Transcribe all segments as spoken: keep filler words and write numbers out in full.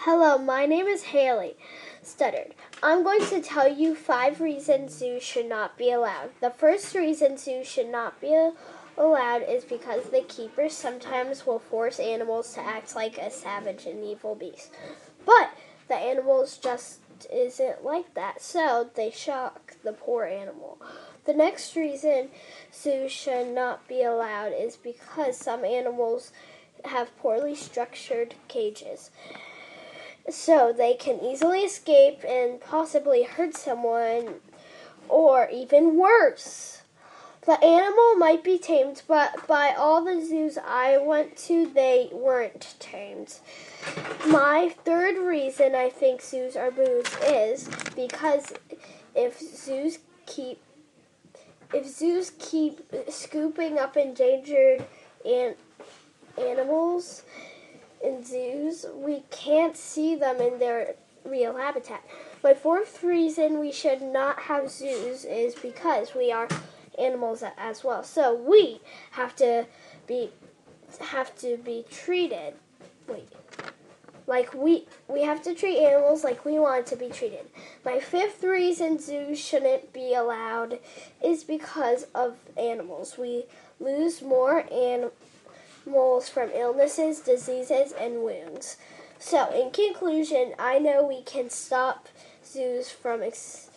Hello, my name is Haley. Stuttered. I'm going to tell you five reasons zoos should not be allowed. The first reason zoos should not be allowed is because the keepers sometimes will force animals to act like a savage and evil beast. But the animals just isn't like that, so they shock the poor animal. The next reason zoos should not be allowed is because some animals have poorly structured cages, so they can easily escape and possibly hurt someone, or even worse. The animal might be tamed, but by all the zoos I went to, they weren't tamed. My third reason I think zoos are booze is because if zoos keep if zoos keep scooping up endangered an- animals in zoos, we can't see them in their real habitat. My fourth reason we should not have zoos is because we are animals as well. So we have to be have to be treated wait like we we have to treat animals like we want to be treated. My fifth reason zoos shouldn't be allowed is because of animals. We lose more animals from illnesses, diseases, and wounds. So, in conclusion, I know we can stop zoos from ex-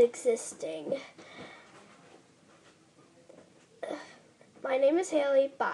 existing. My name is Haley. Bye.